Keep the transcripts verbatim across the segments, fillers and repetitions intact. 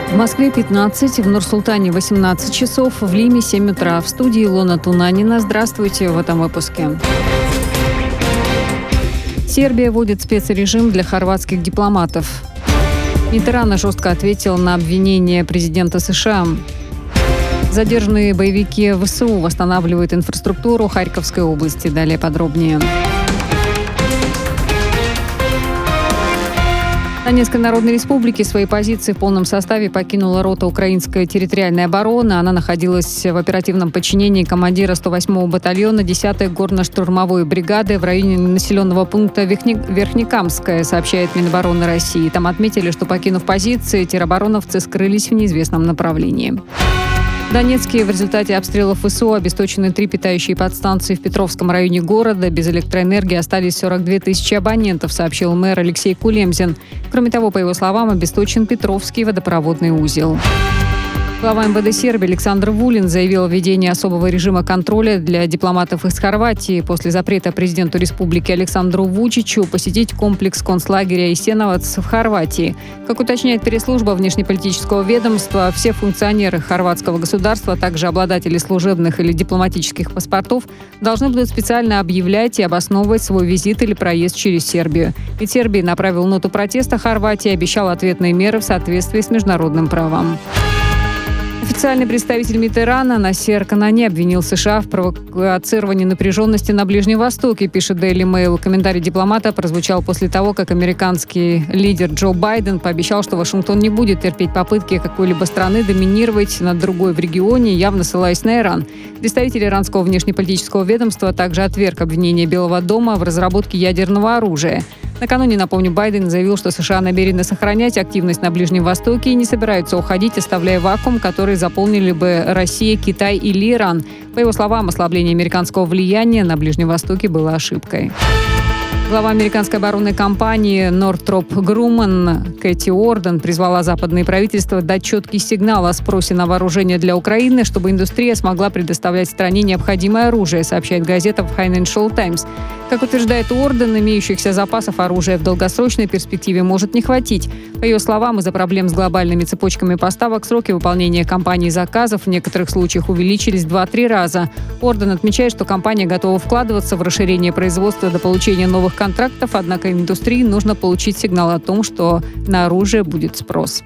В Москве пятнадцать, в Нур-Султане восемнадцать часов, в Лиме семь утра. В студии Илона Тунанина. Здравствуйте в этом выпуске. Сербия вводит спецрежим для хорватских дипломатов. Миттеран жестко ответил на обвинения президента США. Задержанные боевики ВСУ восстанавливают инфраструктуру Харьковской области. Далее подробнее. В Донецкой Народной Республике свои позиции в полном составе покинула рота Украинской территориальной обороны. Она находилась в оперативном подчинении командира сто восьмого батальона десятой горно-штурмовой бригады в районе населенного пункта Верхнекамское, сообщает Минобороны России. Там отметили, что, покинув позиции, теробороновцы скрылись в неизвестном направлении. В Донецке в результате обстрелов ВСУ обесточены три питающие подстанции в Петровском районе города. Без электроэнергии остались сорок две тысячи абонентов, сообщил мэр Алексей Кулемзин. Кроме того, по его словам, обесточен Петровский водопроводный узел. Глава МВД Сербии Александр Вулин заявил о введении особого режима контроля для дипломатов из Хорватии после запрета президенту республики Александру Вучичу посетить комплекс концлагеря Исеновац в Хорватии. Как уточняет пресс-служба внешнеполитического ведомства, все функционеры хорватского государства, а также обладатели служебных или дипломатических паспортов, должны будут специально объявлять и обосновывать свой визит или проезд через Сербию. Ведь Сербия направил ноту протеста Хорватии и обещал ответные меры в соответствии с международным правом. Официальный представитель Миттерана Насер Канани обвинил США в провоцировании напряженности на Ближнем Востоке, пишет Daily Mail. Комментарий дипломата прозвучал после того, как американский лидер Джо Байден пообещал, что Вашингтон не будет терпеть попытки какой-либо страны доминировать над другой в регионе, явно ссылаясь на Иран. Представитель иранского внешнеполитического ведомства также отверг обвинение Белого дома в разработке ядерного оружия. Накануне, напомню, Байден заявил, что США намерены сохранять активность на Ближнем Востоке и не собираются уходить, оставляя вакуум, который заполнили бы Россия, Китай или Иран. По его словам, ослабление американского влияния на Ближнем Востоке было ошибкой. Глава американской оборонной компании Northrop Grumman Кэти Уорден призвала западные правительства дать четкий сигнал о спросе на вооружение для Украины, чтобы индустрия смогла предоставлять стране необходимое оружие, сообщает газета Financial Times. Как утверждает Уорден, имеющихся запасов оружия в долгосрочной перспективе может не хватить. По ее словам, из-за проблем с глобальными цепочками поставок сроки выполнения компаний заказов в некоторых случаях увеличились в два-три раза. Уорден отмечает, что компания готова вкладываться в расширение производства до получения новых контрактов, однако индустрии нужно получить сигнал о том, что на оружие будет спрос.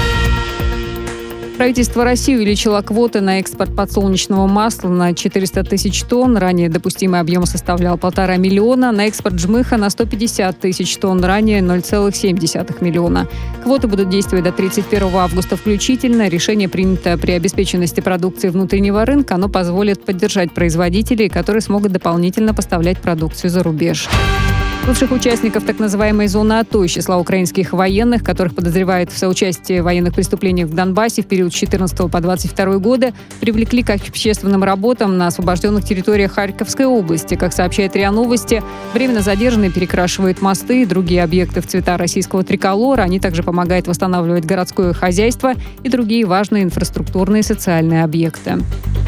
Правительство России увеличило квоты на экспорт подсолнечного масла на четыреста тысяч тонн. Ранее допустимый объем составлял полтора миллиона. На экспорт жмыха на сто пятьдесят тысяч тонн. Ранее ноль целых семь десятых миллиона. Квоты будут действовать до тридцать первого августа включительно. Решение принято при обеспеченности продукции внутреннего рынка. Оно позволит поддержать производителей, которые смогут дополнительно поставлять продукцию за рубеж. Бывших участников так называемой зоны АТО из числа украинских военных, которых подозревают в соучастии в военных преступлениях в Донбассе в период с четырнадцатого по двадцать второй годы, привлекли к общественным работам на освобожденных территориях Харьковской области. Как сообщает РИА Новости, временно задержанные перекрашивают мосты и другие объекты в цвета российского триколора. Они также помогают восстанавливать городское хозяйство и другие важные инфраструктурные и социальные объекты.